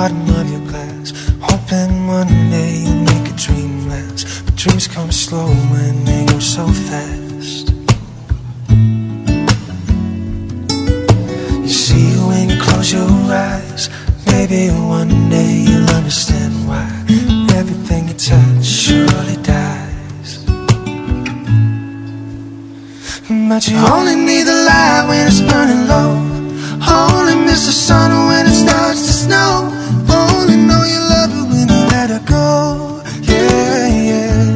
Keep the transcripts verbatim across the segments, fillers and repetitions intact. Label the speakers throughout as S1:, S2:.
S1: bottom of your glass, hoping one day you'll make a dream last. But dreams come slow and they go so fast. You see when you close your eyes, maybe one day you'll understand why everything you touch surely dies. But you only need the light when it's burning low, only miss the sun when it starts to snow, only know you love her when you let her go. Yeah, yeah.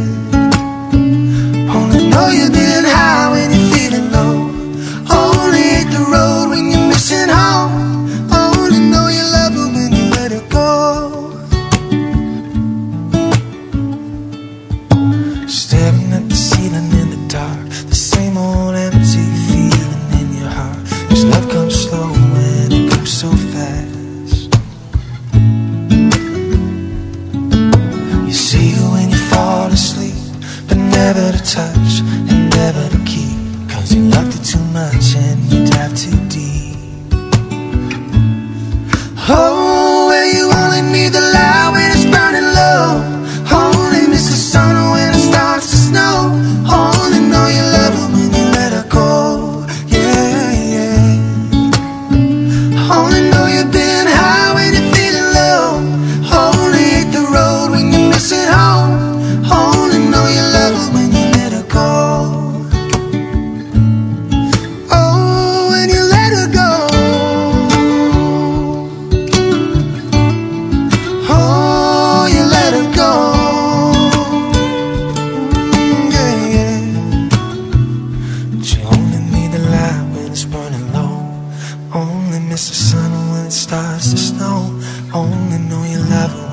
S1: Only know you've been high when you're feeling low, only hate the road when you're missing home, only know you love her when you let her go. Staring at the ceiling in the dark, the same old empty feeling in your heart. Cause love comes slow and it goes so fast. You see her when you fall asleep, but never to touch and never to keep, cause you loved her too much and you dive too deep. Oh, where you only need the light when it's burning low, only miss the sun when it starts to snow, only know you love her when you let her go. Yeah, yeah. Only know you've been high when you're feeling low, only hate the road when you're missing home, only know you love her when you let her go. Oh, when you let her go. Oh, you let her go. Yeah, yeah. But you only need the light when it's burning low, only miss the sun when it starts to snow, only know you love her